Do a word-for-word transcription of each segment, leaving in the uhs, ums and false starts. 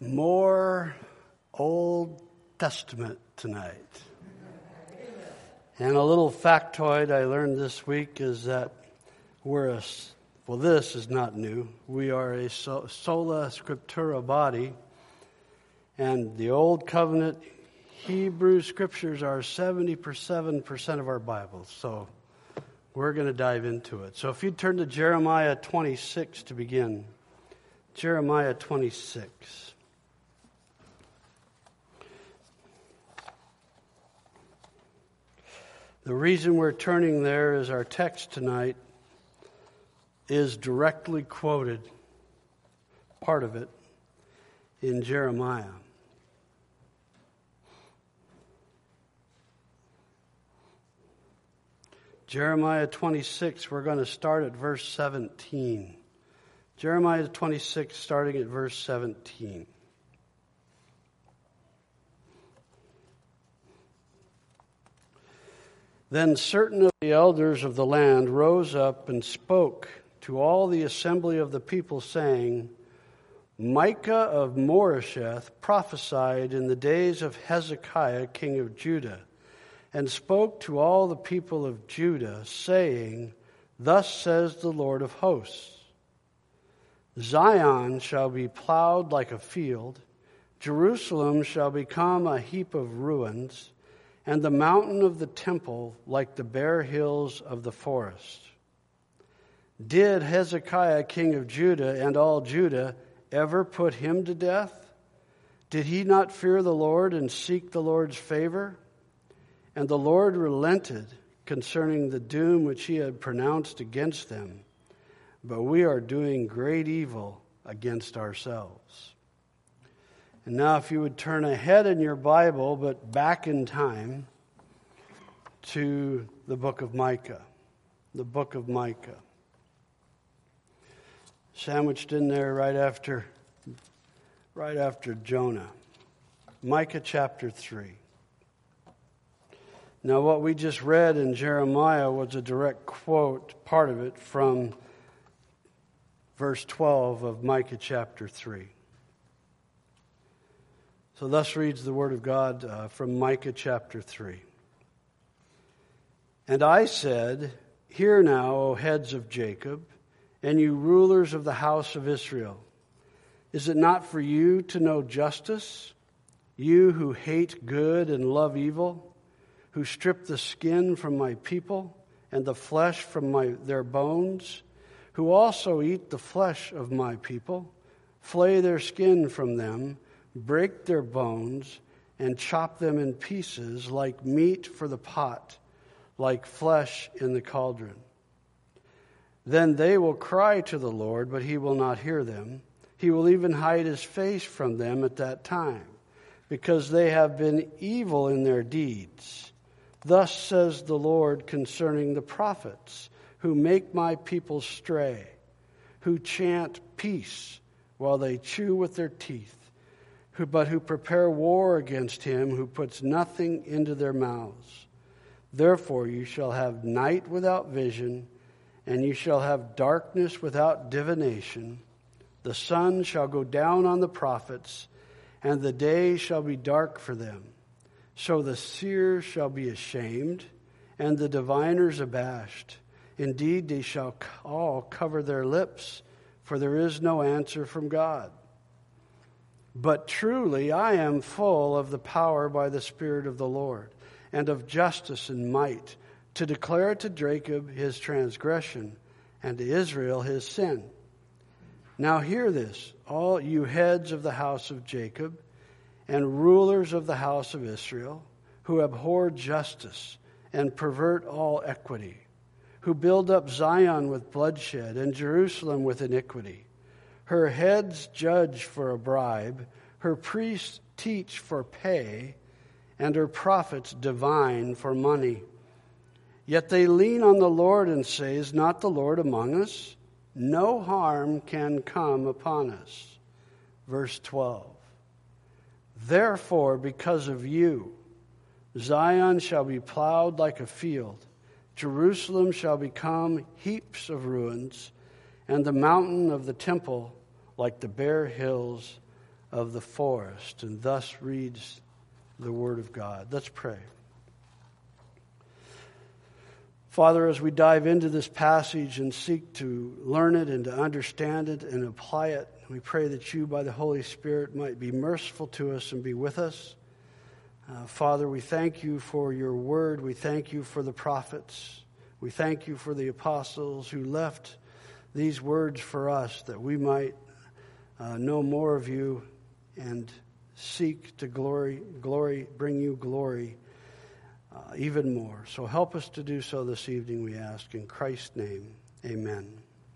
More Old Testament tonight. And a little factoid I learned this week is that we're a, well, this is not new. We are a sola scriptura body, and the Old Covenant Hebrew Scriptures are seventy-seven percent of our Bibles. So we're going to dive into it. So if you turn to Jeremiah twenty-six to begin. Jeremiah twenty-six. The reason we're turning there is our text tonight is directly quoted, part of it, in Jeremiah. Jeremiah twenty-six, we're going to start at verse seventeen. Jeremiah twenty-six, starting at verse seventeen. Then certain of the elders of the land rose up and spoke to all the assembly of the people, saying, Micah of Moresheth prophesied in the days of Hezekiah, king of Judah, and spoke to all the people of Judah, saying, Thus says the Lord of hosts, Zion shall be plowed like a field, Jerusalem shall become a heap of ruins, and the mountain of the temple like the bare hills of the forest. Did Hezekiah, king of Judah, and all Judah ever put him to death? Did he not fear the Lord and seek the Lord's favor? And the Lord relented concerning the doom which he had pronounced against them. But we are doing great evil against ourselves. And now if you would turn ahead in your Bible, but back in time, to the book of Micah. The book of Micah. Sandwiched in there right after, right after Jonah. Micah chapter three. Now what we just read in Jeremiah was a direct quote, part of it, from verse twelve of Micah chapter three. So thus reads the word of God uh, from Micah chapter three. And I said, Hear now, O heads of Jacob, and you rulers of the house of Israel. Is it not for you to know justice, you who hate good and love evil, who strip the skin from my people and the flesh from my their bones, who also eat the flesh of my people, flay their skin from them, break their bones, and chop them in pieces like meat for the pot, like flesh in the cauldron. Then they will cry to the Lord, but he will not hear them. He will even hide his face from them at that time, because they have been evil in their deeds. Thus says the Lord concerning the prophets, who make my people stray, who chant peace while they chew with their teeth, who but who prepare war against him who puts nothing into their mouths. Therefore you shall have night without vision, and you shall have darkness without divination. The sun shall go down on the prophets, and the day shall be dark for them. So the seers shall be ashamed, and the diviners abashed. Indeed, they shall all cover their lips, for there is no answer from God. But truly I am full of the power by the Spirit of the Lord, and of justice and might, to declare to Jacob his transgression, and to Israel his sin. Now hear this, all you heads of the house of Jacob, and rulers of the house of Israel, who abhor justice and pervert all equity, who build up Zion with bloodshed and Jerusalem with iniquity. Her heads judge for a bribe, her priests teach for pay, and her prophets divine for money. Yet they lean on the Lord and say, Is not the Lord among us? No harm can come upon us. Verse twelve. Therefore, because of you, Zion shall be plowed like a field, Jerusalem shall become heaps of ruins, and the mountain of the temple like the bare hills of the forest. And thus reads the Word of God. Let's pray. Father, as we dive into this passage and seek to learn it and to understand it and apply it, we pray that you, by the Holy Spirit, might be merciful to us and be with us. Uh, Father, we thank you for your word. We thank you for the prophets. We thank you for the apostles who left these words for us that we might uh, know more of you and seek to glory, glory, bring you glory uh, even more. So help us to do so this evening, we ask. In Christ's name, amen.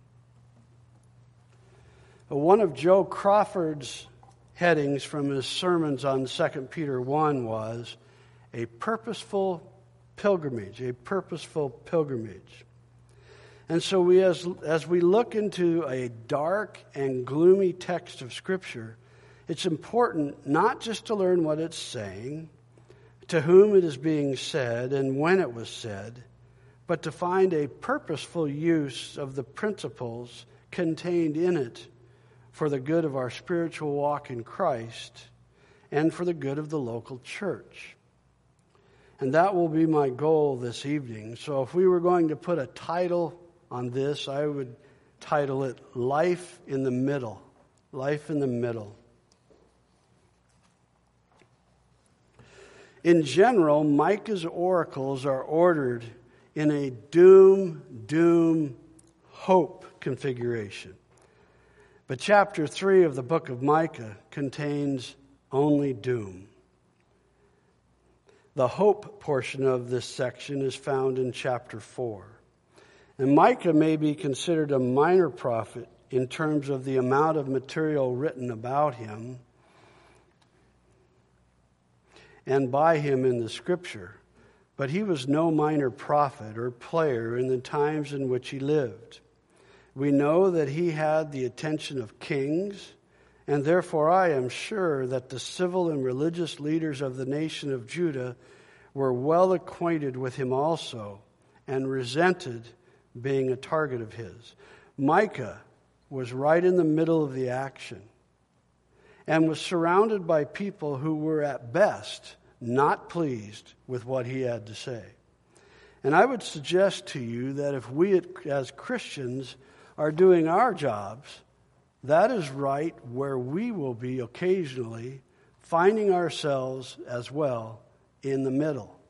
One of Joe Crawford's headings from his sermons on Second Peter one was a purposeful pilgrimage, a purposeful pilgrimage. And so we, as, as we look into a dark and gloomy text of Scripture, it's important not just to learn what it's saying, to whom it is being said, and when it was said, but to find a purposeful use of the principles contained in it for the good of our spiritual walk in Christ and for the good of the local church. And that will be my goal this evening. So if we were going to put a title on this, I would title it Life in the Middle. Life in the Middle. In general, Micah's oracles are ordered in a doom, doom, hope configuration. But chapter three of the book of Micah contains only doom. The hope portion of this section is found in chapter four. And Micah may be considered a minor prophet in terms of the amount of material written about him and by him in the Scripture, but he was no minor prophet or player in the times in which he lived. We know that he had the attention of kings, and therefore I am sure that the civil and religious leaders of the nation of Judah were well acquainted with him also and resented being a target of his. Micah was right in the middle of the action and was surrounded by people who were at best not pleased with what he had to say. And I would suggest to you that if we as Christians are doing our jobs, that is right where we will be occasionally finding ourselves as well in the middle.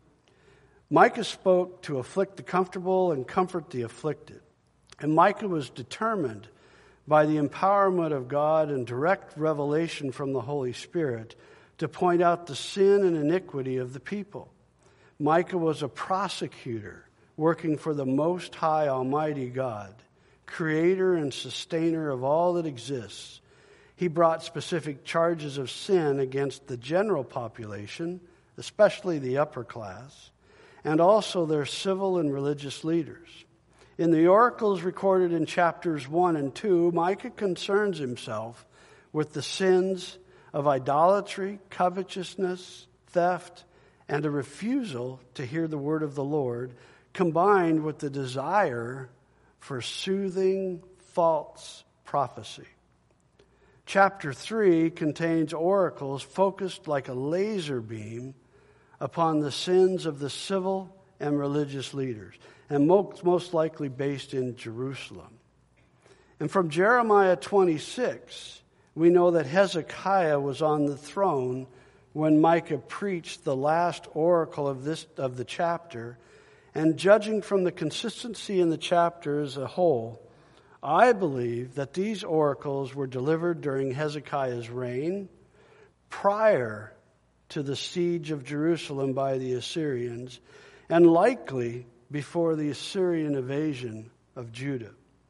Micah spoke to afflict the comfortable and comfort the afflicted. And Micah was determined by the empowerment of God and direct revelation from the Holy Spirit to point out the sin and iniquity of the people. Micah was a prosecutor working for the Most High Almighty God, creator and sustainer of all that exists. He brought specific charges of sin against the general population, especially the upper class, and also their civil and religious leaders. In the oracles recorded in chapters one and two, Micah concerns himself with the sins of idolatry, covetousness, theft, and a refusal to hear the word of the Lord, combined with the desire for soothing false prophecy. Chapter three contains oracles focused like a laser beam upon the sins of the civil and religious leaders, and most, most likely based in Jerusalem. And from Jeremiah twenty-six, we know that Hezekiah was on the throne when Micah preached the last oracle of this of the chapter. And judging from the consistency in the chapter as a whole, I believe that these oracles were delivered during Hezekiah's reign, prior to the siege of Jerusalem by the Assyrians, and likely before the Assyrian invasion of Judah.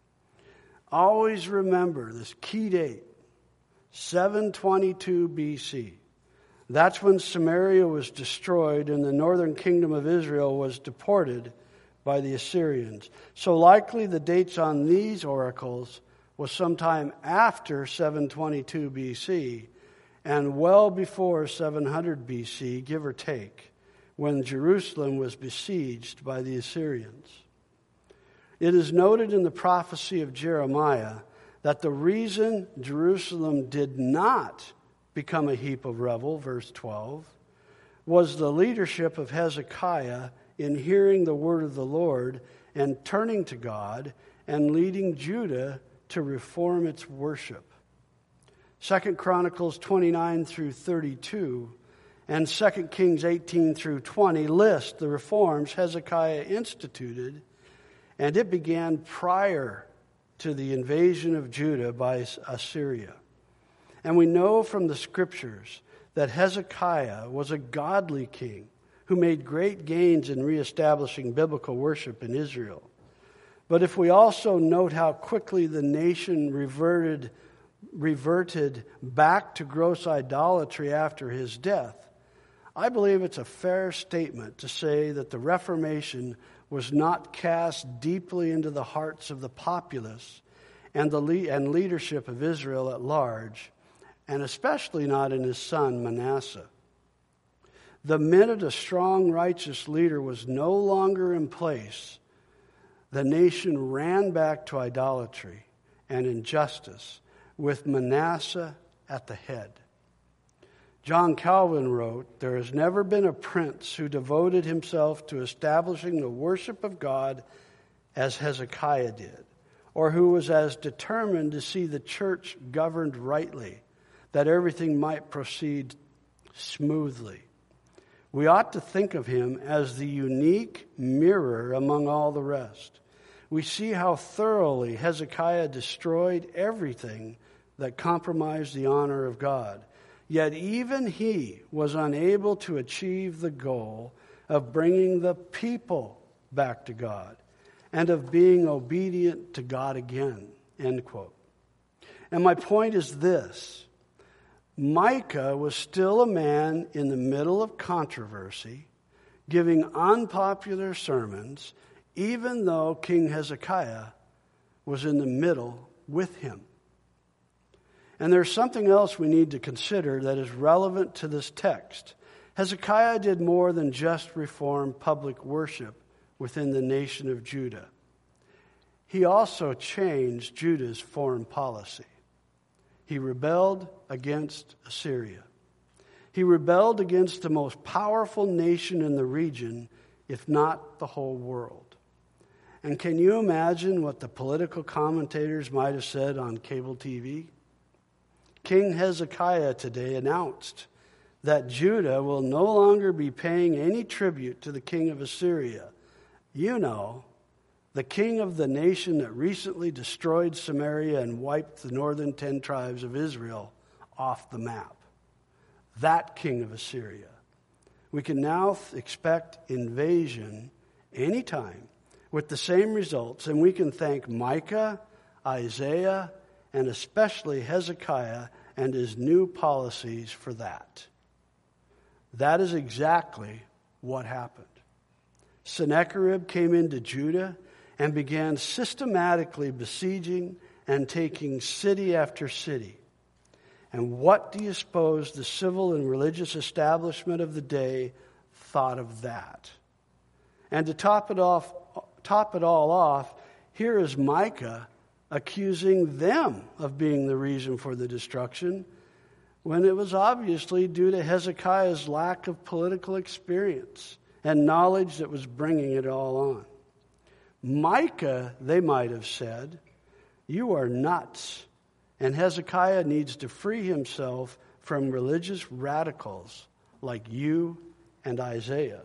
Always remember this key date, seven twenty-two B C. That's when Samaria was destroyed and the northern kingdom of Israel was deported by the Assyrians. So likely the dates on these oracles was sometime after seven twenty-two B C and well before seven hundred B C, give or take, when Jerusalem was besieged by the Assyrians. It is noted in the prophecy of Jeremiah that the reason Jerusalem did not become a heap of rubble, verse twelve, was the leadership of Hezekiah in hearing the word of the Lord and turning to God and leading Judah to reform its worship. Second Chronicles twenty-nine through thirty-two and Second Kings eighteen through twenty list the reforms Hezekiah instituted, and it began prior to the invasion of Judah by Assyria. And we know from the scriptures that Hezekiah was a godly king who made great gains in reestablishing biblical worship in Israel. But if we also note how quickly the nation reverted, reverted back to gross idolatry after his death, I believe it's a fair statement to say that the Reformation was not cast deeply into the hearts of the populace and the le- and leadership of Israel at large, and especially not in his son Manasseh. The minute a strong, righteous leader was no longer in place, the nation ran back to idolatry and injustice, with Manasseh at the head. John Calvin wrote, "There has never been a prince who devoted himself to establishing the worship of God as Hezekiah did, or who was as determined to see the church governed rightly, that everything might proceed smoothly. We ought to think of him as the unique mirror among all the rest. We see how thoroughly Hezekiah destroyed everything that compromised the honor of God. Yet even he was unable to achieve the goal of bringing the people back to God and of being obedient to God again." End quote. And my point is this. Micah was still a man in the middle of controversy, giving unpopular sermons, even though King Hezekiah was in the middle with him. And there's something else we need to consider that is relevant to this text. Hezekiah did more than just reform public worship within the nation of Judah. He also changed Judah's foreign policy. He rebelled against Assyria. He rebelled against the most powerful nation in the region, if not the whole world. And can you imagine what the political commentators might have said on cable T V? King Hezekiah today announced that Judah will no longer be paying any tribute to the king of Assyria. You know, the king of the nation that recently destroyed Samaria and wiped the northern ten tribes of Israel off the map. That king of Assyria. We can now expect invasion anytime with the same results, and we can thank Micah, Isaiah, and especially Hezekiah and his new policies for that. That is exactly what happened. Sennacherib came into Judah and began systematically besieging and taking city after city. And what do you suppose the civil and religious establishment of the day thought of that? And to top it off, top it all off, here is Micah accusing them of being the reason for the destruction, when it was obviously due to Hezekiah's lack of political experience and knowledge that was bringing it all on. Micah, they might have said, "You are nuts, and Hezekiah needs to free himself from religious radicals like you and Isaiah."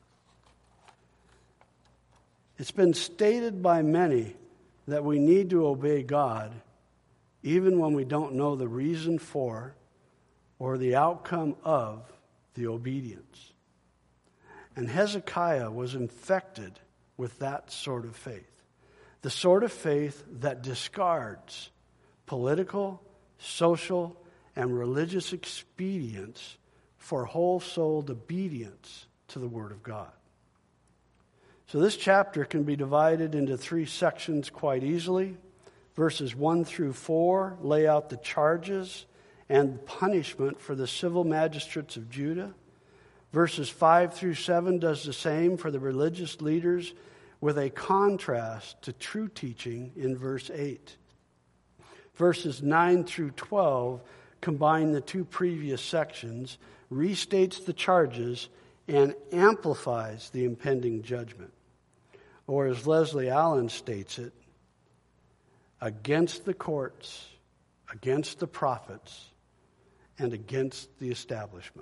It's been stated by many that we need to obey God even when we don't know the reason for or the outcome of the obedience. And Hezekiah was infected with that sort of faith. The sort of faith that discards political, social, and religious expedience for whole-souled obedience to the Word of God. So this chapter can be divided into three sections quite easily. Verses one through four lay out the charges and punishment for the civil magistrates of Judah. Verses five through seven does the same for the religious leaders, with a contrast to true teaching in verse eight. Verses nine through twelve combine the two previous sections, restates the charges, and amplifies the impending judgment. Or as Leslie Allen states it, against the courts, against the prophets, and against the establishment.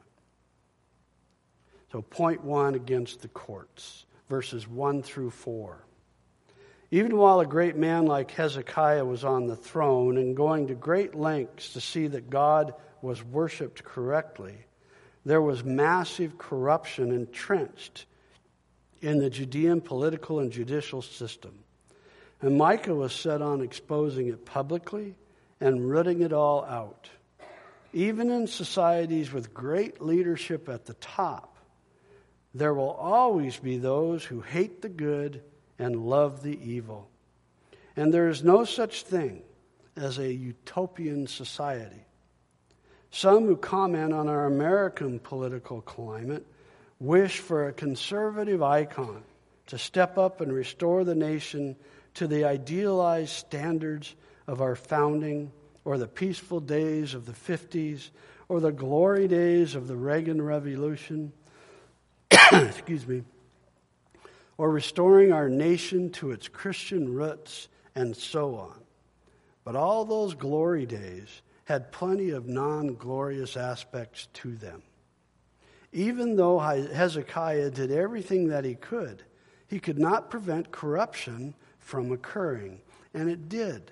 So point one, against the courts, verses one through four. Even while a great man like Hezekiah was on the throne and going to great lengths to see that God was worshipped correctly, there was massive corruption entrenched in the Judean political and judicial system. And Micah was set on exposing it publicly and rooting it all out. Even in societies with great leadership at the top, there will always be those who hate the good and love the evil. And there is no such thing as a utopian society. Some who comment on our American political climate wish for a conservative icon to step up and restore the nation to the idealized standards of our founding, or the peaceful days of the fifties, or the glory days of the Reagan Revolution, excuse me, or restoring our nation to its Christian roots, and so on. But all those glory days had plenty of non-glorious aspects to them. Even though Hezekiah did everything that he could, he could not prevent corruption from occurring, and it did.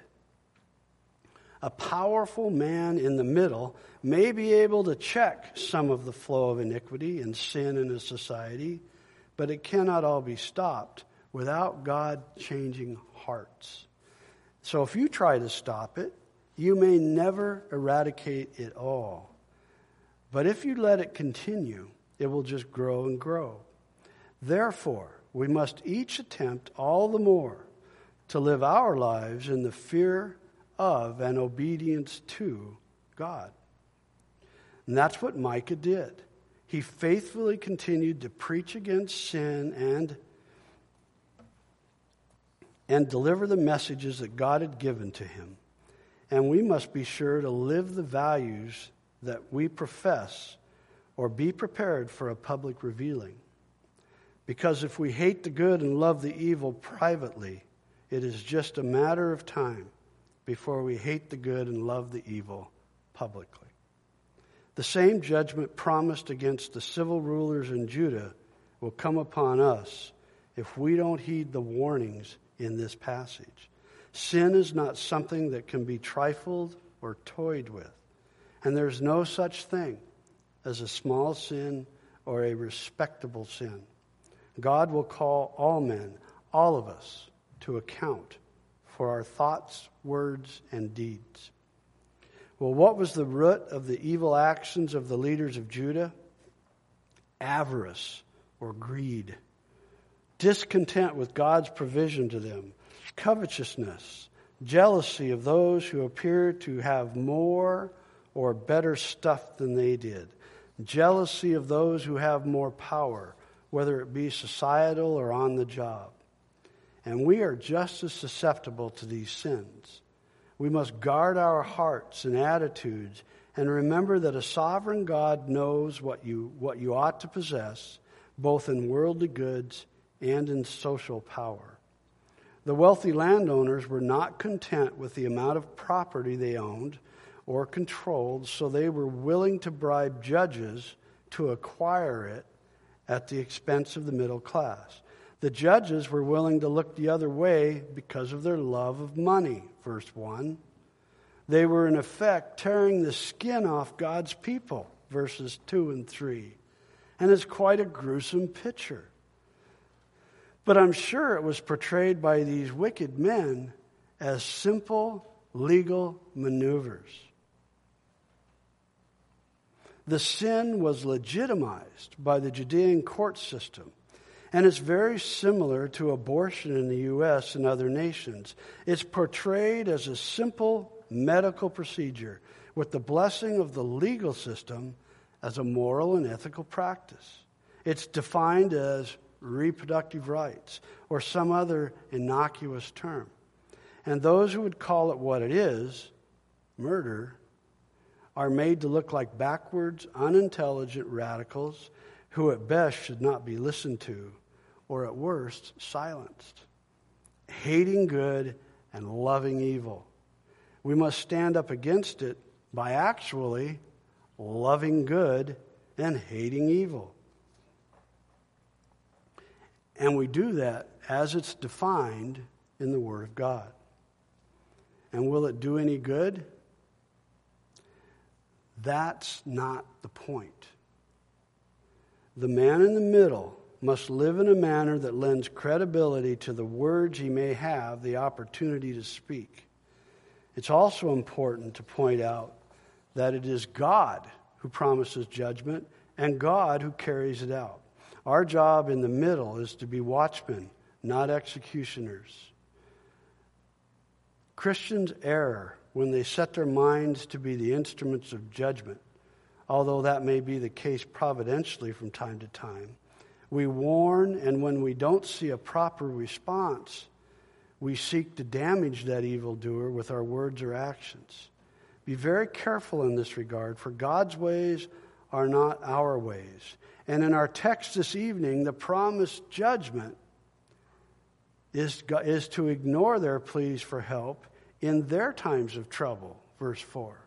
A powerful man in the middle may be able to check some of the flow of iniquity and sin in a society, but it cannot all be stopped without God changing hearts. So if you try to stop it, you may never eradicate it all. But if you let it continue, it will just grow and grow. Therefore, we must each attempt all the more to live our lives in the fear of and obedience to God. And that's what Micah did. He faithfully continued to preach against sin and, and deliver the messages that God had given to him. And we must be sure to live the values that we profess, or be prepared for a public revealing. Because if we hate the good and love the evil privately, it is just a matter of time before we hate the good and love the evil publicly. The same judgment promised against the civil rulers in Judah will come upon us if we don't heed the warnings in this passage. Sin is not something that can be trifled or toyed with. And there's no such thing as a small sin or a respectable sin. God will call all men, all of us, to account for our thoughts, words, and deeds. Well, what was the root of the evil actions of the leaders of Judah? Avarice or greed. Discontent with God's provision to them. Covetousness. Jealousy of those who appear to have more or better stuff than they did. Jealousy of those who have more power, whether it be societal or on the job. And we are just as susceptible to these sins. We must guard our hearts and attitudes and remember that a sovereign God knows what you, what you ought to possess, both in worldly goods and in social power. The wealthy landowners were not content with the amount of property they owned or controlled, so they were willing to bribe judges to acquire it at the expense of the middle class. The judges were willing to look the other way because of their love of money, verse one. They were in effect tearing the skin off God's people, verses two and three. And it's quite a gruesome picture. But I'm sure it was portrayed by these wicked men as simple legal maneuvers. The sin was legitimized by the Judean court system, and it's very similar to abortion in the U S and other nations. It's portrayed as a simple medical procedure with the blessing of the legal system as a moral and ethical practice. It's defined as reproductive rights or some other innocuous term. And those who would call it what it is murder, are made to look like backwards, unintelligent radicals who at best should not be listened to, or at worst, silenced. Hating good and loving evil. We must stand up against it by actually loving good and hating evil. And we do that as it's defined in the Word of God. And will it do any good? That's not the point. The man in the middle must live in a manner that lends credibility to the words he may have the opportunity to speak. It's also important to point out that it is God who promises judgment and God who carries it out. Our job in the middle is to be watchmen, not executioners. Christians err when they set their minds to be the instruments of judgment, although that may be the case providentially from time to time. We warn, and when we don't see a proper response, we seek to damage that evildoer with our words or actions. Be very careful in this regard, for God's ways are not our ways. And in our text this evening, the promised judgment is, is to ignore their pleas for help in their times of trouble. Verse four.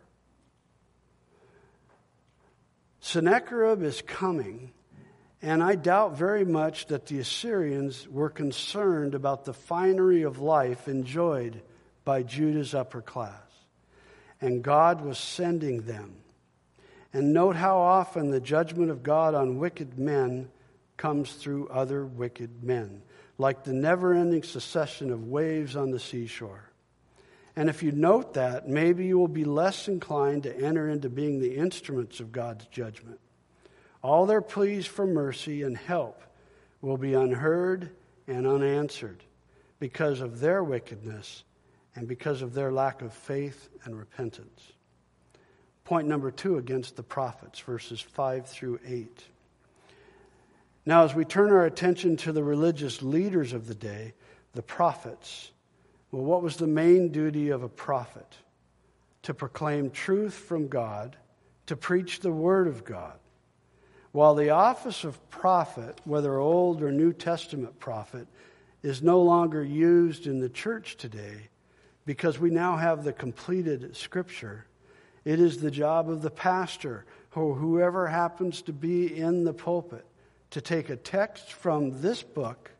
Sennacherib is coming, and I doubt very much that the Assyrians were concerned about the finery of life enjoyed by Judah's upper class. And God was sending them. And note how often the judgment of God on wicked men comes through other wicked men, like the never-ending succession of waves on the seashore. And if you note that, maybe you will be less inclined to enter into being the instruments of God's judgment. All their pleas for mercy and help will be unheard and unanswered because of their wickedness and because of their lack of faith and repentance. Point number two against the prophets, verses five through eight. Now, as we turn our attention to the religious leaders of the day, the prophets, well, what was the main duty of a prophet? To proclaim truth from God, to preach the word of God. While the office of prophet, whether Old or New Testament prophet, is no longer used in the church today because we now have the completed Scripture, it is the job of the pastor or whoever happens to be in the pulpit to take a text from this book,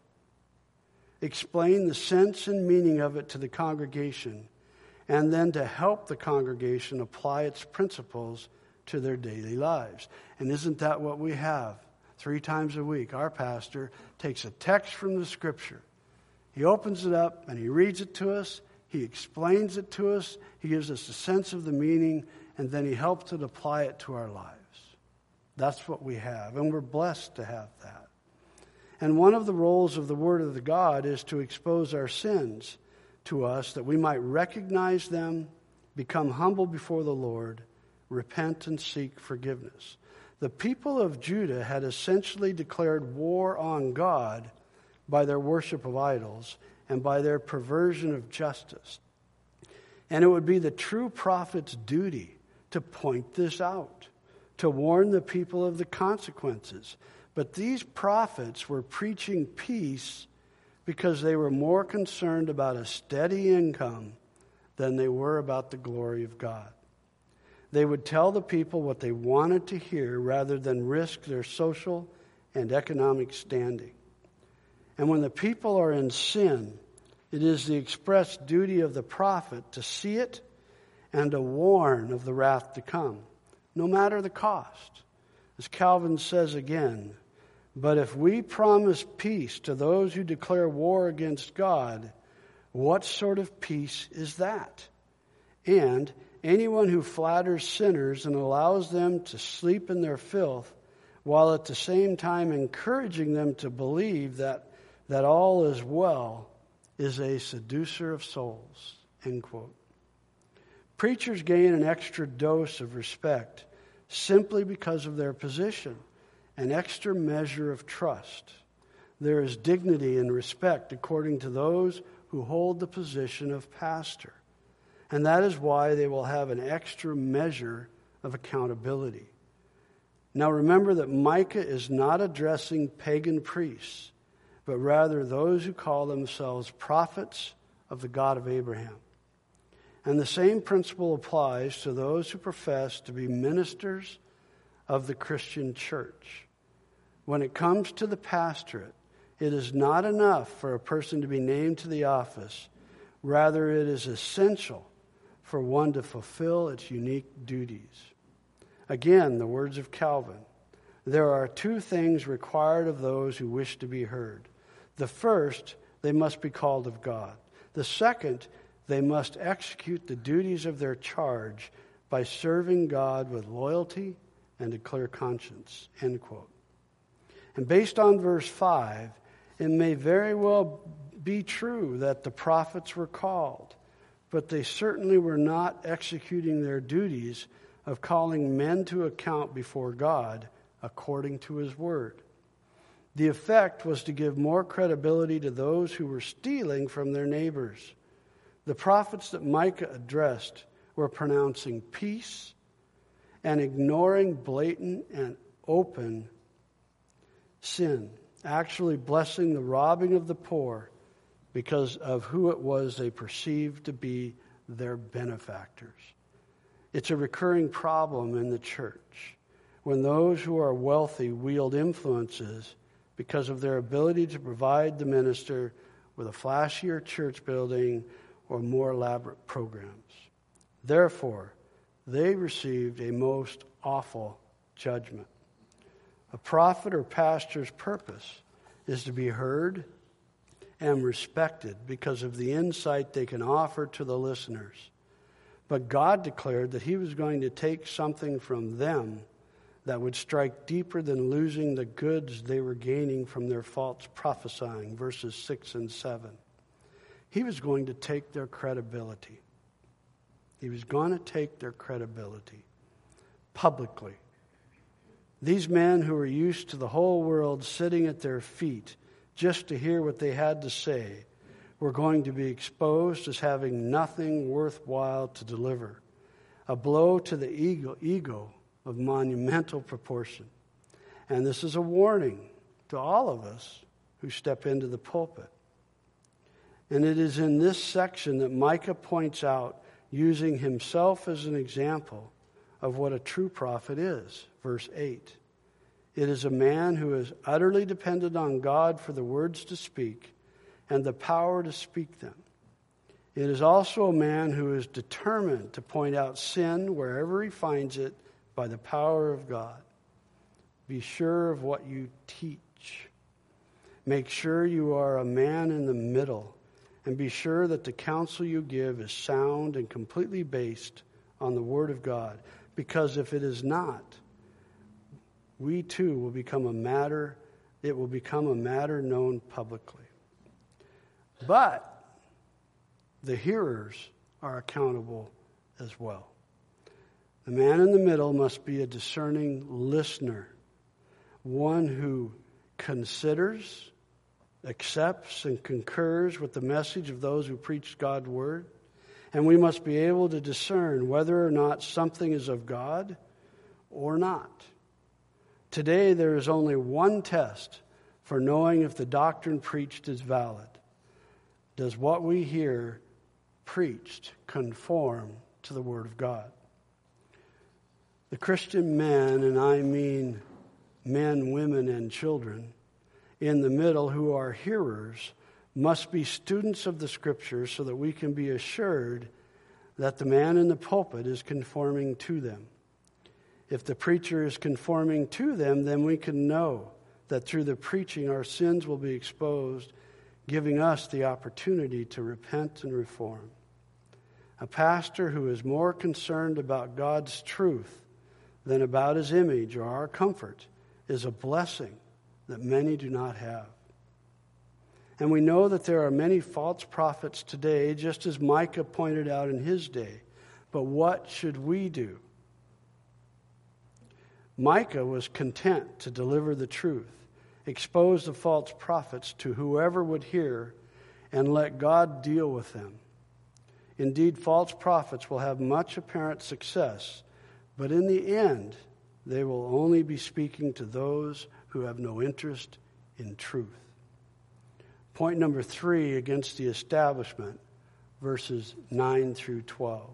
explain the sense and meaning of it to the congregation, and then to help the congregation apply its principles to their daily lives. And isn't that what we have? Three times a week, our pastor takes a text from the Scripture. He opens it up and he reads it to us. He explains it to us. He gives us a sense of the meaning, and then he helps to apply it to our lives. That's what we have, and we're blessed to have that. And one of the roles of the Word of the God is to expose our sins to us that we might recognize them, become humble before the Lord, repent and seek forgiveness. The people of Judah had essentially declared war on God by their worship of idols and by their perversion of justice. And it would be the true prophet's duty to point this out, to warn the people of the consequences. But these prophets were preaching peace because they were more concerned about a steady income than they were about the glory of God. They would tell the people what they wanted to hear rather than risk their social and economic standing. And when the people are in sin, it is the express duty of the prophet to see it and to warn of the wrath to come, no matter the cost. As Calvin says again, but if we promise peace to those who declare war against God, what sort of peace is that? And anyone who flatters sinners and allows them to sleep in their filth, while at the same time encouraging them to believe that, that all is well, is a seducer of souls. End quote. Preachers gain an extra dose of respect simply because of their position, an extra measure of trust. There is dignity and respect according to those who hold the position of pastor. And that is why they will have an extra measure of accountability. Now remember that Micah is not addressing pagan priests, but rather those who call themselves prophets of the God of Abraham. And the same principle applies to those who profess to be ministers of the Christian church. When it comes to the pastorate, it is not enough for a person to be named to the office. Rather, it is essential for one to fulfill its unique duties. Again, the words of Calvin, there are two things required of those who wish to be heard. The first, they must be called of God. The second, they must execute the duties of their charge by serving God with loyalty and a clear conscience. End quote. And based on verse five, it may very well be true that the prophets were called, but they certainly were not executing their duties of calling men to account before God according to his word. The effect was to give more credibility to those who were stealing from their neighbors. The prophets that Micah addressed were pronouncing peace and ignoring blatant and open sin, actually blessing the robbing of the poor because of who it was they perceived to be their benefactors. It's a recurring problem in the church when those who are wealthy wield influences because of their ability to provide the minister with a flashier church building or more elaborate programs. Therefore, they received a most awful judgment. A prophet or pastor's purpose is to be heard and respected because of the insight they can offer to the listeners. But God declared that he was going to take something from them that would strike deeper than losing the goods they were gaining from their false prophesying, verses six and seven. He was going to take their credibility. He was going to take their credibility publicly. These men who were used to the whole world sitting at their feet just to hear what they had to say were going to be exposed as having nothing worthwhile to deliver. A blow to the ego, ego of monumental proportion. And this is a warning to all of us who step into the pulpit. And it is in this section that Micah points out, using himself as an example of what a true prophet is. Verse eight. It is a man who is utterly dependent on God for the words to speak and the power to speak them. It is also a man who is determined to point out sin wherever he finds it by the power of God. Be sure of what you teach. Make sure you are a man in the middle, and be sure that the counsel you give is sound and completely based on the Word of God. Because if it is not, we too will become a matter, it will become a matter known publicly. But the hearers are accountable as well. The man in the middle must be a discerning listener, one who considers, accepts, and concurs with the message of those who preach God's word. And we must be able to discern whether or not something is of God or not. Today, there is only one test for knowing if the doctrine preached is valid. Does what we hear preached conform to the Word of God? The Christian man, and I mean men, women, and children, in the middle who are hearers, must be students of the Scriptures so that we can be assured that the man in the pulpit is conforming to them. If the preacher is conforming to them, then we can know that through the preaching our sins will be exposed, giving us the opportunity to repent and reform. A pastor who is more concerned about God's truth than about his image or our comfort is a blessing that many do not have. And we know that there are many false prophets today, just as Micah pointed out in his day. But what should we do? Micah was content to deliver the truth, expose the false prophets to whoever would hear, and let God deal with them. Indeed, false prophets will have much apparent success, but in the end, they will only be speaking to those who have no interest in truth. Point number three against the establishment, verses nine through twelve.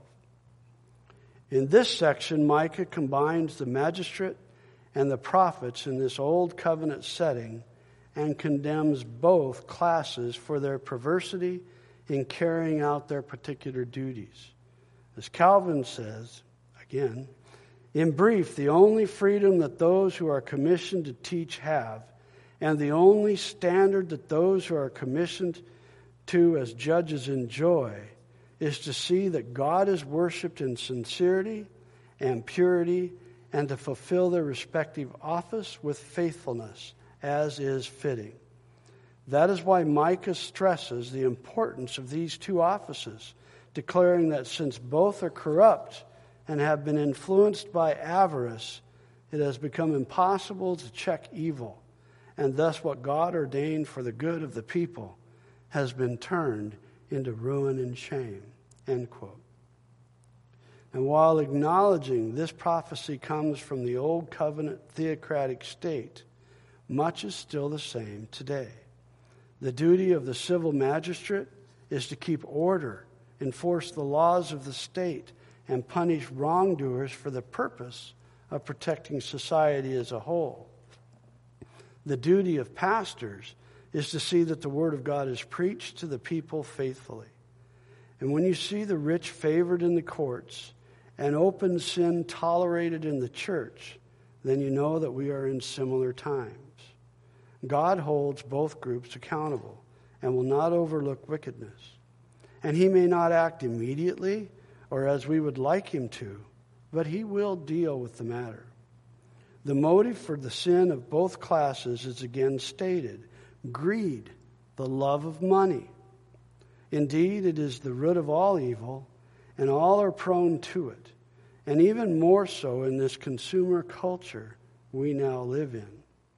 In this section, Micah combines the magistrate and the prophets in this old covenant setting and condemns both classes for their perversity in carrying out their particular duties. As Calvin says, again, in brief, the only freedom that those who are commissioned to teach have, and the only standard that those who are commissioned to as judges enjoy, is to see that God is worshipped in sincerity and purity, and to fulfill their respective office with faithfulness, as is fitting. That is why Micah stresses the importance of these two offices, declaring that since both are corrupt and have been influenced by avarice, it has become impossible to check evil, and thus what God ordained for the good of the people has been turned into ruin and shame. End quote. And while acknowledging this prophecy comes from the old covenant theocratic state, much is still the same today. The duty of the civil magistrate is to keep order, enforce the laws of the state, and punish wrongdoers for the purpose of protecting society as a whole. The duty of pastors is to see that the Word of God is preached to the people faithfully. And when you see the rich favored in the courts and open sin tolerated in the church, then you know that we are in similar times. God holds both groups accountable and will not overlook wickedness. And he may not act immediately or as we would like him to, but he will deal with the matter. The motive for the sin of both classes is again stated: greed, the love of money. Indeed, it is the root of all evil, and all are prone to it, and even more so in this consumer culture we now live in.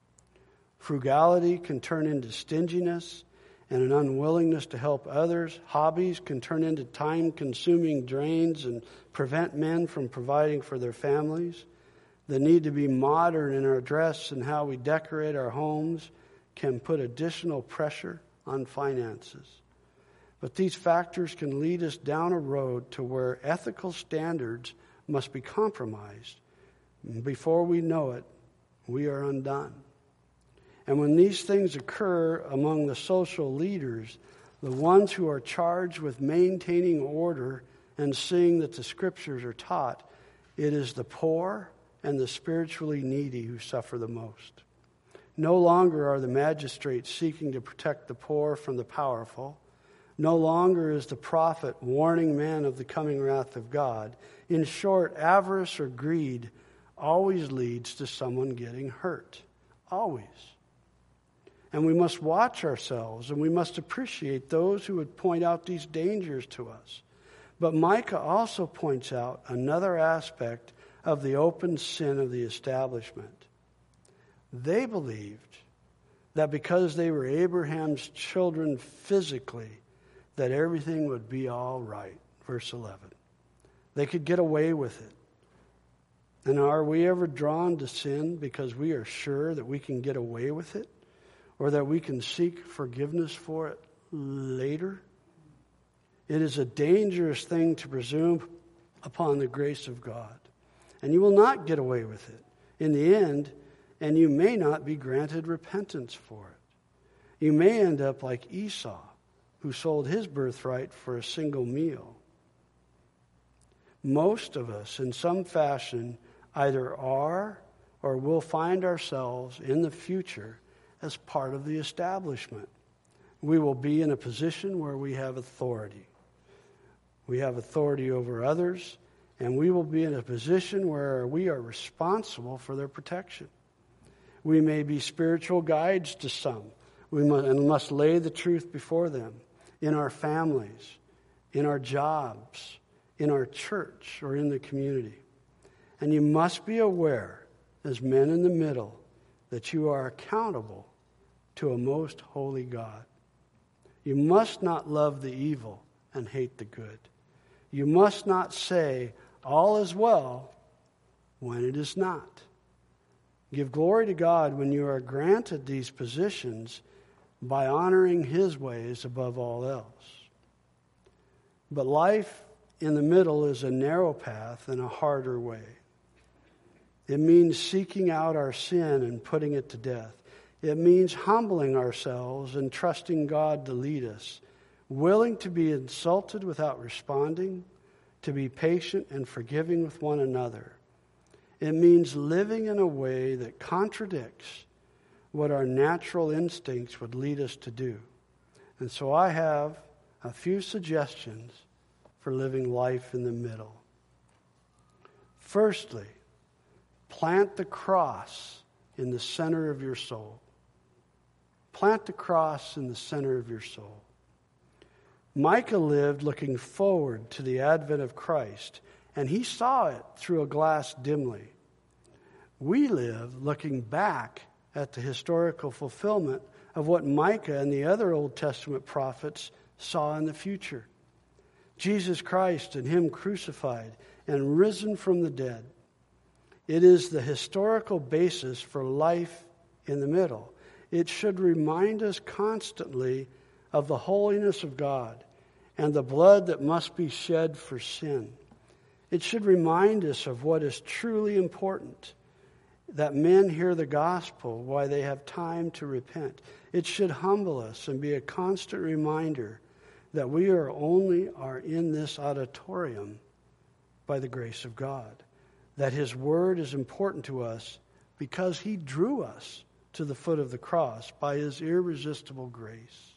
Frugality can turn into stinginess and an unwillingness to help others. Hobbies can turn into time-consuming drains and prevent men from providing for their families. The need to be modern in our dress and how we decorate our homes can put additional pressure on finances. But these factors can lead us down a road to where ethical standards must be compromised. Before we know it, we are undone. And when these things occur among the social leaders, the ones who are charged with maintaining order and seeing that the scriptures are taught, it is the poor and the spiritually needy who suffer the most. No longer are the magistrates seeking to protect the poor from the powerful. No longer is the prophet warning men of the coming wrath of God. In short, avarice or greed always leads to someone getting hurt. Always. And we must watch ourselves, and we must appreciate those who would point out these dangers to us. But Micah also points out another aspect of the open sin of the establishment. They believed that because they were Abraham's children physically, that everything would be all right. Verse eleven. They could get away with it. And are we ever drawn to sin because we are sure that we can get away with it? Or that we can seek forgiveness for it later? It is a dangerous thing to presume upon the grace of God. And you will not get away with it in the end, and you may not be granted repentance for it. You may end up like Esau, who sold his birthright for a single meal. Most of us, in some fashion, either are or will find ourselves in the future as part of the establishment. We will be in a position where we have authority. We have authority over others, and we will be in a position where we are responsible for their protection. We may be spiritual guides to some. We must, and must lay the truth before them in our families, in our jobs, in our church, or in the community. And you must be aware, as men in the middle, that you are accountable to a most holy God. You must not love the evil and hate the good. You must not say, all is well, when it is not. Give glory to God when you are granted these positions by honoring His ways above all else. But life in the middle is a narrow path and a harder way. It means seeking out our sin and putting it to death. It means humbling ourselves and trusting God to lead us, willing to be insulted without responding, to be patient and forgiving with one another. It means living in a way that contradicts what our natural instincts would lead us to do. And so I have a few suggestions for living life in the middle. Firstly, plant the cross in the center of your soul. Plant the cross in the center of your soul. Micah lived looking forward to the advent of Christ, and he saw it through a glass dimly. We live looking back at the historical fulfillment of what Micah and the other Old Testament prophets saw in the future. Jesus Christ and Him crucified and risen from the dead. It is the historical basis for life in the middle. It should remind us constantly of the holiness of God and the blood that must be shed for sin. It should remind us of what is truly important, that men hear the gospel while they have time to repent. It should humble us and be a constant reminder that we are only are in this auditorium by the grace of God, that His word is important to us because He drew us to the foot of the cross by His irresistible grace.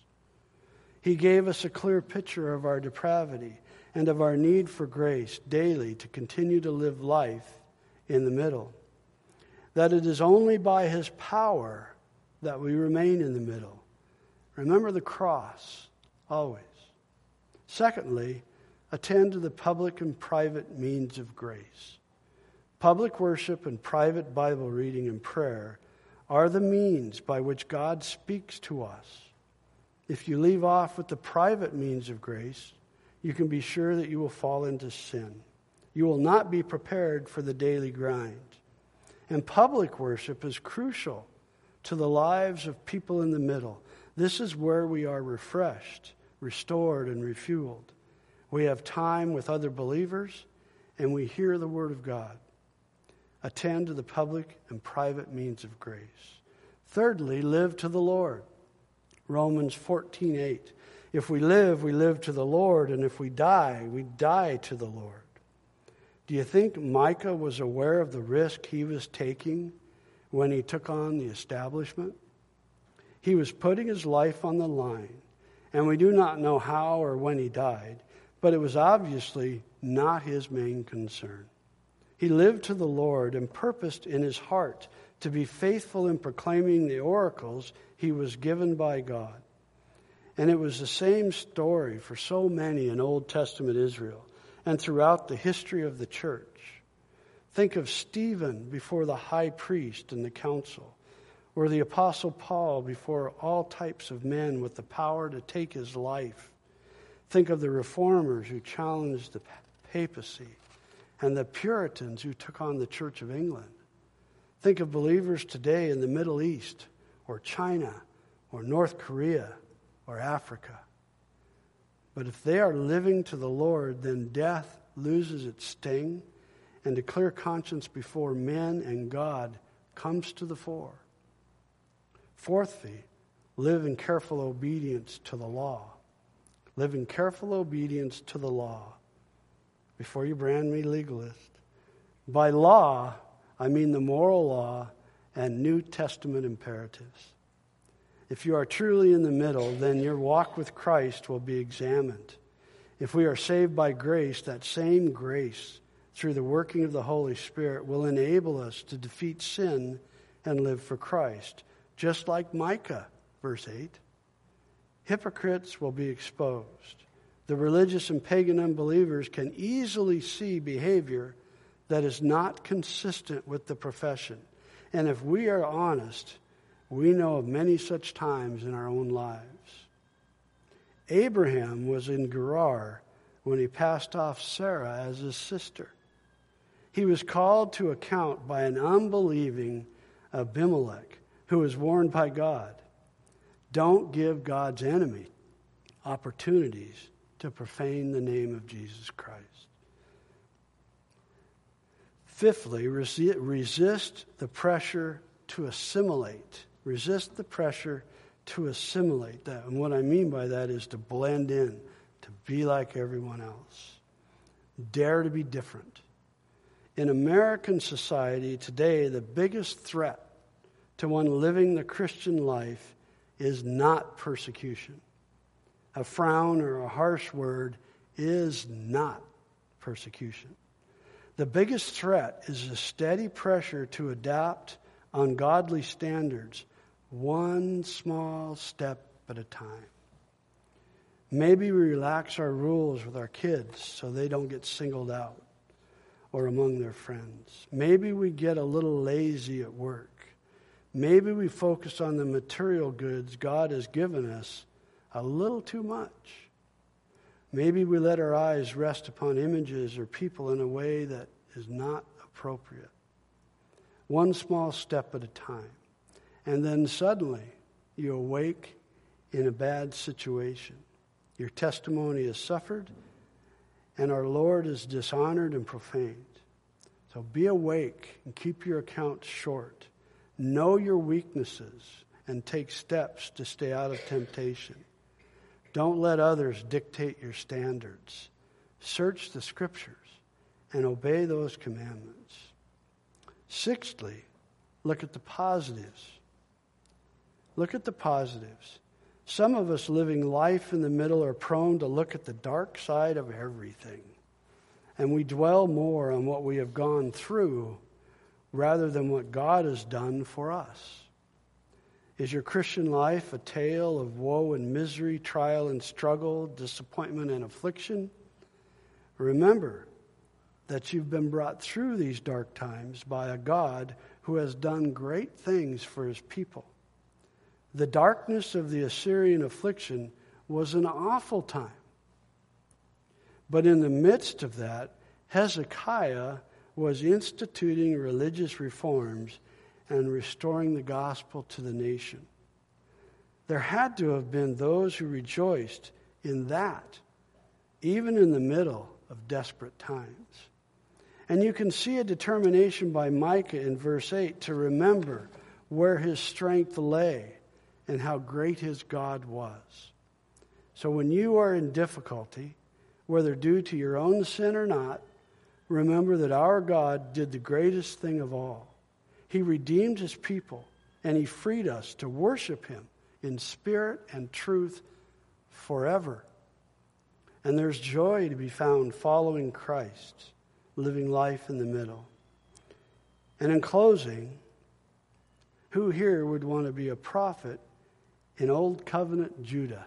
He gave us a clear picture of our depravity and of our need for grace daily to continue to live life in the middle. That it is only by His power that we remain in the middle. Remember the cross, always. Secondly, attend to the public and private means of grace. Public worship and private Bible reading and prayer are the means by which God speaks to us. If you leave off with the private means of grace, you can be sure that you will fall into sin. You will not be prepared for the daily grind. And public worship is crucial to the lives of people in the middle. This is where we are refreshed, restored, and refueled. We have time with other believers, and we hear the Word of God. Attend to the public and private means of grace. Thirdly, live to the Lord. Romans fourteen eight. If we live, we live to the Lord, and if we die, we die to the Lord. Do you think Micah was aware of the risk he was taking when he took on the establishment? He was putting his life on the line, and we do not know how or when he died, but it was obviously not his main concern. He lived to the Lord and purposed in his heart to be faithful in proclaiming the oracles he was given by God. And it was the same story for so many in Old Testament Israel and throughout the history of the church. Think of Stephen before the high priest and the council, or the Apostle Paul before all types of men with the power to take his life. Think of the reformers who challenged the papacy and the Puritans who took on the Church of England. Think of believers today in the Middle East or China or North Korea or Africa. But if they are living to the Lord, then death loses its sting and a clear conscience before men and God comes to the fore. Fourthly, live in careful obedience to the law. Live in careful obedience to the law. Before you brand me legalist. By law, I mean the moral law and New Testament imperatives. If you are truly in the middle, then your walk with Christ will be examined. If we are saved by grace, that same grace, through the working of the Holy Spirit, will enable us to defeat sin and live for Christ, just like Micah, verse eight. Hypocrites will be exposed. The religious and pagan unbelievers can easily see behavior that is not consistent with the profession. And if we are honest, we know of many such times in our own lives. Abraham was in Gerar when he passed off Sarah as his sister. He was called to account by an unbelieving Abimelech who was warned by God. Don't give God's enemy opportunities to profane the name of Jesus Christ. Fifthly, resi- resist the pressure to assimilate. Resist the pressure to assimilate. That, and what I mean by that is to blend in, to be like everyone else. Dare to be different. In American society today, the biggest threat to one living the Christian life is not persecution. A frown or a harsh word is not persecution. The biggest threat is a steady pressure to adapt ungodly standards, one small step at a time. Maybe we relax our rules with our kids so they don't get singled out or among their friends. Maybe we get a little lazy at work. Maybe we focus on the material goods God has given us a little too much. Maybe we let our eyes rest upon images or people in a way that is not appropriate. One small step at a time. And then suddenly you awake in a bad situation. Your testimony is suffered and our Lord is dishonored and profaned. So be awake and keep your accounts short. Know your weaknesses and take steps to stay out of temptation. Don't let others dictate your standards. Search the Scriptures and obey those commandments. Sixthly, look at the positives. Look at the positives. Some of us living life in the middle are prone to look at the dark side of everything. And we dwell more on what we have gone through rather than what God has done for us. Is your Christian life a tale of woe and misery, trial and struggle, disappointment and affliction? Remember that you've been brought through these dark times by a God who has done great things for his people. The darkness of the Assyrian affliction was an awful time. But in the midst of that, Hezekiah was instituting religious reforms and restoring the gospel to the nation. There had to have been those who rejoiced in that, even in the middle of desperate times. And you can see a determination by Micah in verse eight to remember where his strength lay and how great his God was. So when you are in difficulty, whether due to your own sin or not, remember that our God did the greatest thing of all. He redeemed his people, and he freed us to worship him in spirit and truth forever. And there's joy to be found following Christ, living life in the middle. And in closing, who here would want to be a prophet in Old Covenant Judah?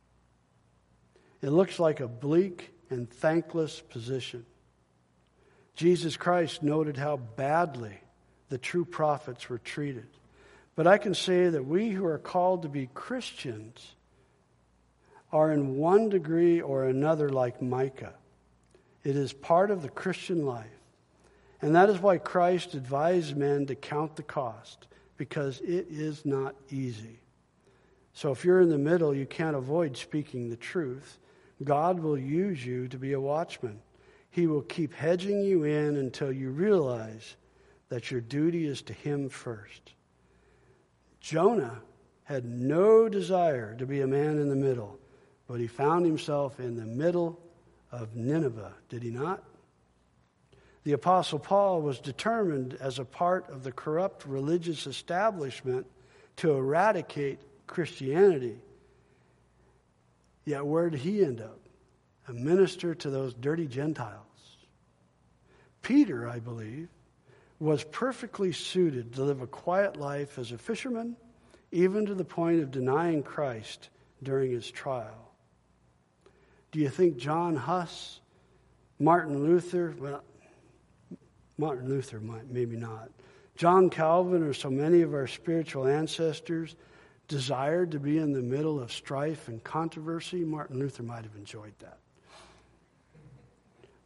It looks like a bleak and thankless position. Jesus Christ noted how badly the true prophets were treated. But I can say that we who are called to be Christians are in one degree or another like Micah. It is part of the Christian life. And that is why Christ advised men to count the cost, because it is not easy. So if you're in the middle, you can't avoid speaking the truth. God will use you to be a watchman. He will keep hedging you in until you realize that your duty is to him first. Jonah had no desire to be a man in the middle, but he found himself in the middle of Nineveh, did he not? The Apostle Paul was determined as a part of the corrupt religious establishment to eradicate Christianity. Yet where did he end up? A minister to those dirty Gentiles. Peter, I believe, was perfectly suited to live a quiet life as a fisherman, even to the point of denying Christ during his trial. Do you think John Huss, Martin Luther, well, Martin Luther might, maybe not, John Calvin, or so many of our spiritual ancestors desired to be in the middle of strife and controversy? Martin Luther might have enjoyed that.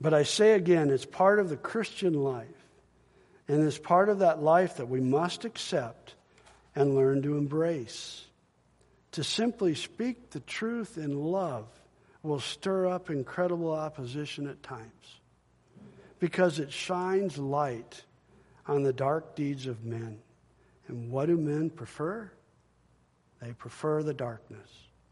But I say again, it's part of the Christian life. And it's part of that life that we must accept and learn to embrace. To simply speak the truth in love will stir up incredible opposition at times, because it shines light on the dark deeds of men. And what do men prefer? They prefer the darkness.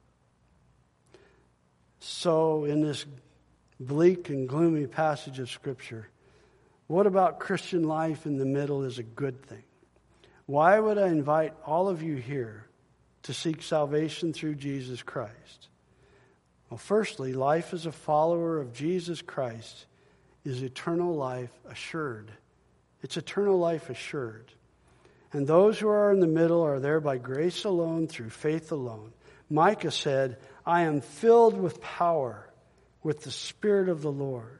So in this bleak and gloomy passage of Scripture, what about Christian life in the middle is a good thing? Why would I invite all of you here to seek salvation through Jesus Christ? Well, firstly, life as a follower of Jesus Christ is eternal life assured. It's eternal life assured. And those who are in the middle are there by grace alone, through faith alone. Micah said, I am filled with power, with the Spirit of the Lord.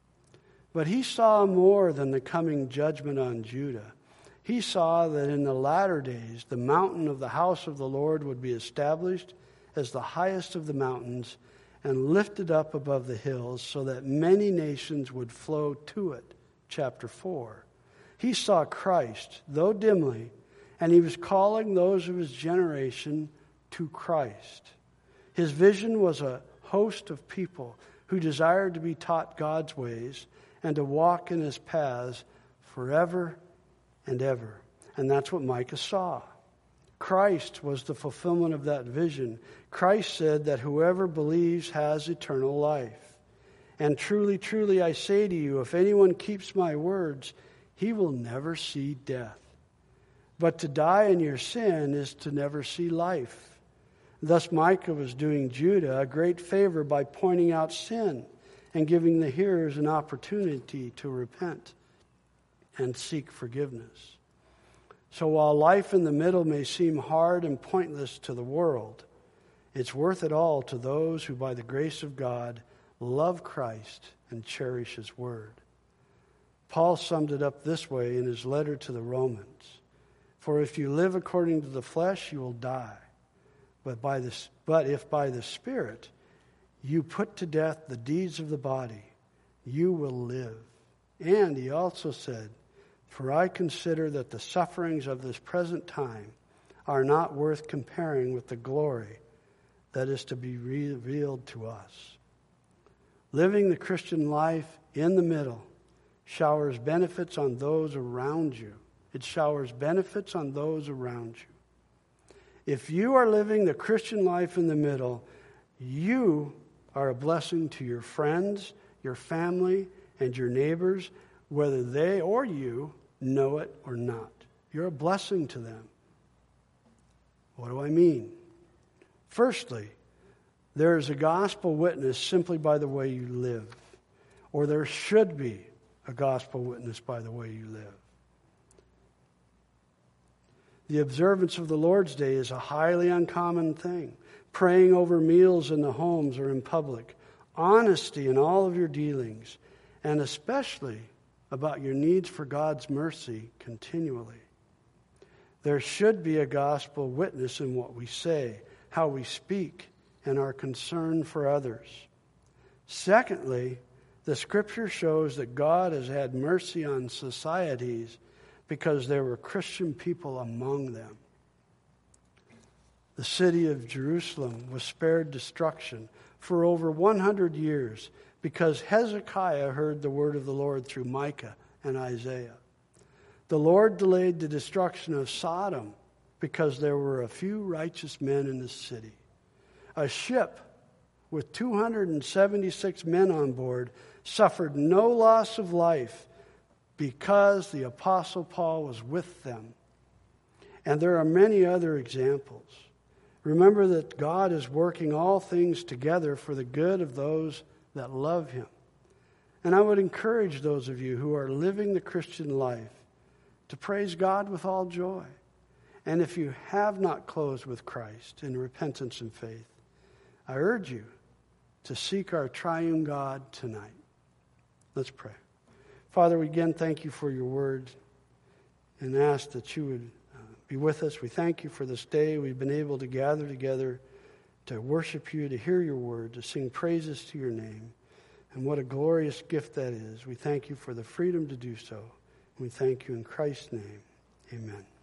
But he saw more than the coming judgment on Judah. He saw that in the latter days, the mountain of the house of the Lord would be established as the highest of the mountains and lifted up above the hills, so that many nations would flow to it. Chapter four. He saw Christ, though dimly, and he was calling those of his generation to Christ. His vision was a host of people who desired to be taught God's ways and to walk in his paths forever and ever. And that's what Micah saw. Christ was the fulfillment of that vision. Christ said that whoever believes has eternal life. And truly, truly, I say to you, if anyone keeps my words, he will never see death. But to die in your sin is to never see life. Thus Micah was doing Judah a great favor by pointing out sin and giving the hearers an opportunity to repent and seek forgiveness. So while life in the middle may seem hard and pointless to the world, it's worth it all to those who by the grace of God love Christ and cherish his word. Paul summed it up this way in his letter to the Romans. For if you live according to the flesh, you will die. But by the, but if by the Spirit you put to death the deeds of the body, you will live. And he also said, for I consider that the sufferings of this present time are not worth comparing with the glory that is to be revealed to us. Living the Christian life in the middle showers benefits on those around you. It showers benefits on those around you. If you are living the Christian life in the middle, you are a blessing to your friends, your family, and your neighbors, whether they or you know it or not. You're a blessing to them. What do I mean? Firstly, there is a gospel witness simply by the way you live, or there should be a gospel witness by the way you live. The observance of the Lord's Day is a highly uncommon thing. Praying over meals in the homes or in public. Honesty in all of your dealings. And especially about your needs for God's mercy continually. There should be a gospel witness in what we say, how we speak, and our concern for others. Secondly, the Scripture shows that God has had mercy on societies because there were Christian people among them. The city of Jerusalem was spared destruction for over one hundred years because Hezekiah heard the word of the Lord through Micah and Isaiah. The Lord delayed the destruction of Sodom because there were a few righteous men in the city. A ship with two hundred seventy-six men on board suffered no loss of life because the Apostle Paul was with them. And there are many other examples. Remember that God is working all things together for the good of those that love him. And I would encourage those of you who are living the Christian life to praise God with all joy. And if you have not closed with Christ in repentance and faith, I urge you to seek our triune God tonight. Let's pray. Father, we again thank you for your word and ask that you would uh, be with us. We thank you for this day. We've been able to gather together to worship you, to hear your word, to sing praises to your name. And what a glorious gift that is. We thank you for the freedom to do so. We thank you in Christ's name. Amen.